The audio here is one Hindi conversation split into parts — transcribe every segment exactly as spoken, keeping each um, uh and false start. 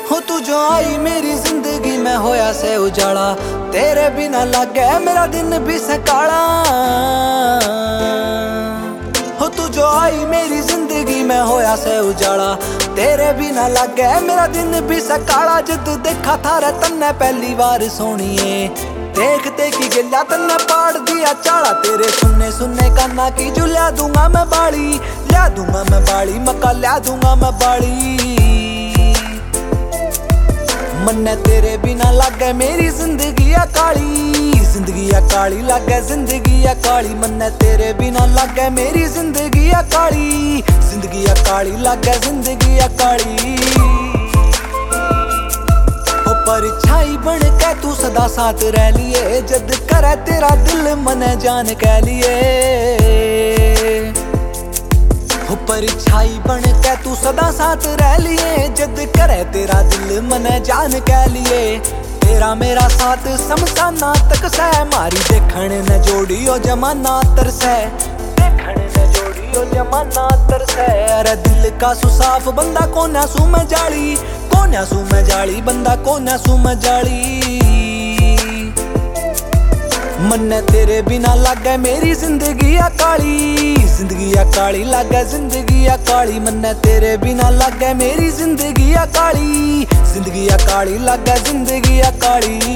हो तू जो आई मेरी जिंदगी में होया से उजाला, तेरे बिना लगे मेरा दिन भी सकाला। हो तू जो आई मेरी जिंदगी में होया से उजाला, तेरे बिना लगे मेरा दिन भी सकाला। जद देखा थारे तन्ने पहली बार सोनिए, देखते की गिला तन्ने पाड़ दिया चाला। तेरे सुनने सुनने काना की जो ल्या दूंगा मैं बाड़ी, ल्या दूंगा मैं बाड़ी, मक्का ल्या दूंगा मैं बाड़ी। मन्ने तेरे बिना लागे मेरी जिंदगी काली, जिंदगी काली लागे जिंदगी काली। मन्ने तेरे बिना लागे मेरी जिंदगी काली, जिंदगी काली लागे जिंदगी काली। हो परछाई बन के तू सदा साथ रह लिए, जद करे तेरा दिल मने जान कह लिए। हो परछाई बन के तू सदा साथ रह लिए, जद करे तेरा दिल मने जान कह लिए। तेरा मेरा साथ समसाना तक सह, मारी देखण न जोड़ियो जमाना तरसे, देखण न जोड़ियो जमाना तरसे। अरे दिल का सुसाफ बंदा कोन्या सू में जाली, कोन्या सू में जाली बंदा कोन्या सू में जाली। मन्ने तेरे बिना लागे मेरी जिंदगी काली, जिंदगी काली लागे जिंदगी काली। मन्ने तेरे बिना लागे मेरी जिंदगी काली, जिंदगी काली लागे जिंदगी काली।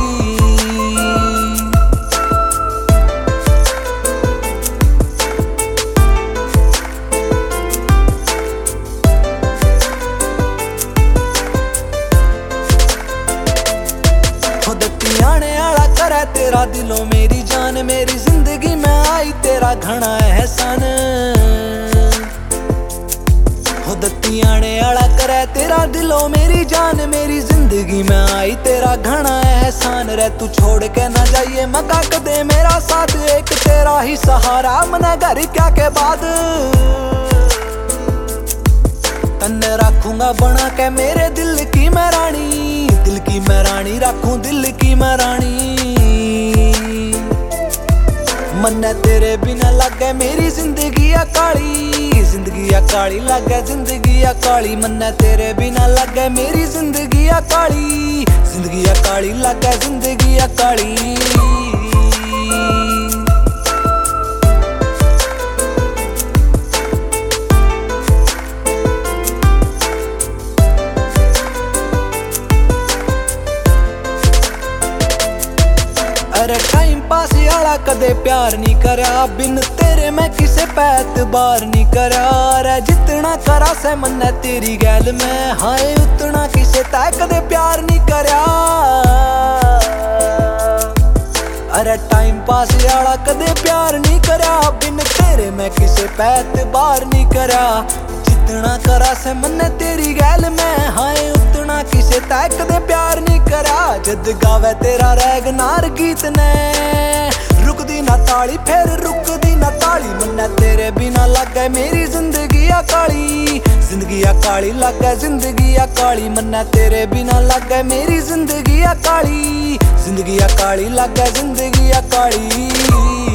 तेरा दिलों मेरी जान, मेरी जिंदगी में आई तेरा घना एहसान। हो दत्ती आने आला करे तेरा दिलों मेरी जान, मेरी जिंदगी में आई तेरा घना एहसान। रे तू छोड़ के ना जाइए मका कदे मेरा साथ, एक तेरा ही सहारा मना घर क्या के बाद। तन्ने रखूंगा बना के मेरे दिल की मैं रानी, दिल की मैं रानी रखूं दिल की मैं रानी। मन्ने तेरे बिना लागे मेरी जिंदगी काली, जिंदगी काली लागे जिंदगी काली। मन्ने तेरे बिना लागे मेरी जिंदगी काली, जिंदगी काली लागे जिंदगी काली। अरे टाइम पास आला कदे प्यार नहीं करया, बिन तेरे मैं किसे पैत बार नहीं करया। अरे जितना करा से मन्ने तेरी गैल में, हाय उतना किसे तय कदे प्यार नहीं करया। अरे टाइम पास आला कदे प्यार नहीं करया, बिन तेरे मैं किसे पैत बार नहीं करया। जितना करा से मन्ने तेरी गैल में, हाय उतना किसे तय कदे प्यार नहीं करा। जद गावे तेरा रैगनार गीत ने, रुकदी ना ताली फिर रुकदी ना ताली। मन्ने तेरे बिना लागे मेरी जिंदगी काली, जिंदगी काली लागे जिंदगी काली। मन्ने तेरे बिना लागे मेरी जिंदगी काली, जिंदगी काली लागे जिंदगी काली।